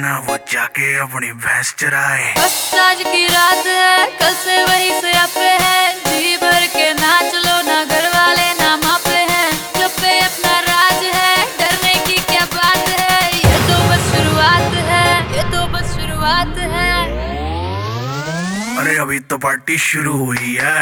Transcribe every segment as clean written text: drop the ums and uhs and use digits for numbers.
करना वो जाके अपनी भैंस चराए। बस आज की रात है, कल से वही से पे है। जी भर के नाच लो, ना घर वाले ना मापे हैं। जब पे अपना राज है, डरने की क्या बात है। ये तो बस शुरुआत है, ये तो बस शुरुआत है। अरे अभी तो पार्टी शुरू हुई है।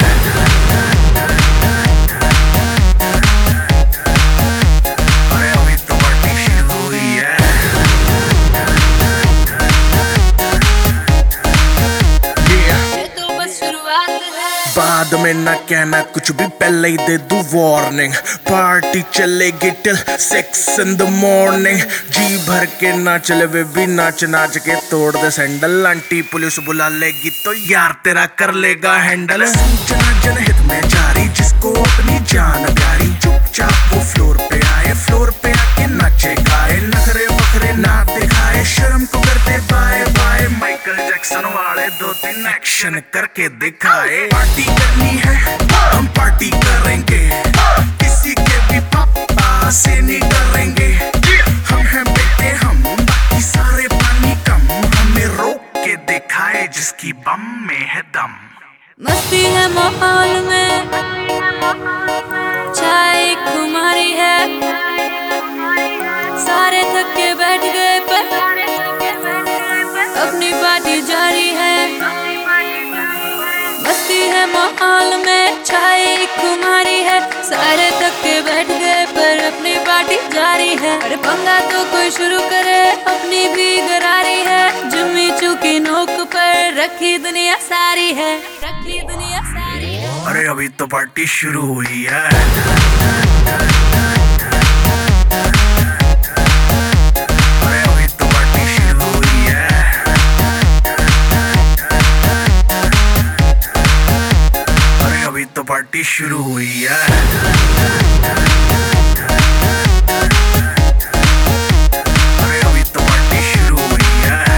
बाद में ना कहना कुछ भी, पहले ही दे दूं वार्निंग। पार्टी चलेगी टिल 6 in the morning। जी भर के ना चले वे भी नाच नाच के तोड़ दे सैंडल। आंटी पुलिस बुला लेगी तो यार तेरा कर लेगा हैंडल। सूचना जनहित में जारी, जिसको अपनी जान प्यारी। चुपचाप वो फ्लोर पे आए, फ्लोर पे आके नाचे गाए। नखरे वखरे ना दिखाए, शर्म को करते बाय बाय। माइकल जैक्सन वाले 2-3 एक्शन करके दिखाए। पार्टी करनी है हम पार्टी करेंगे, किसी के भी पापा से नहीं डरेंगे। हम हैं बेटे हम, बाकी सारे पानी कम। हमें रोक के दिखाए जिसकी बम में है दम। मस्ती है माहौल में, चाय खुमारी है। सारे थक के बैठ गए पर अपनी पार्टी जारी है। मस्ती है माहौल में, चाय खुमारी है। सारे थक के बैठ गए पर अपनी पार्टी जारी है। अरे पंगा तो कोई शुरू करे, अपनी भी गरारी है। जुम्मी चूकी नोक पर रखी दुनिया सारी है, रखी दुनिया सारी है। अरे अभी तो पार्टी शुरू हुई है। तो पार्टी शुरू हुई है। अरे अभी तो पार्टी शुरू हुई है।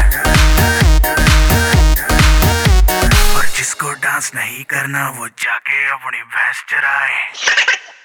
और जिसको डांस नहीं करना वो जाके अपनी भैंस चराए।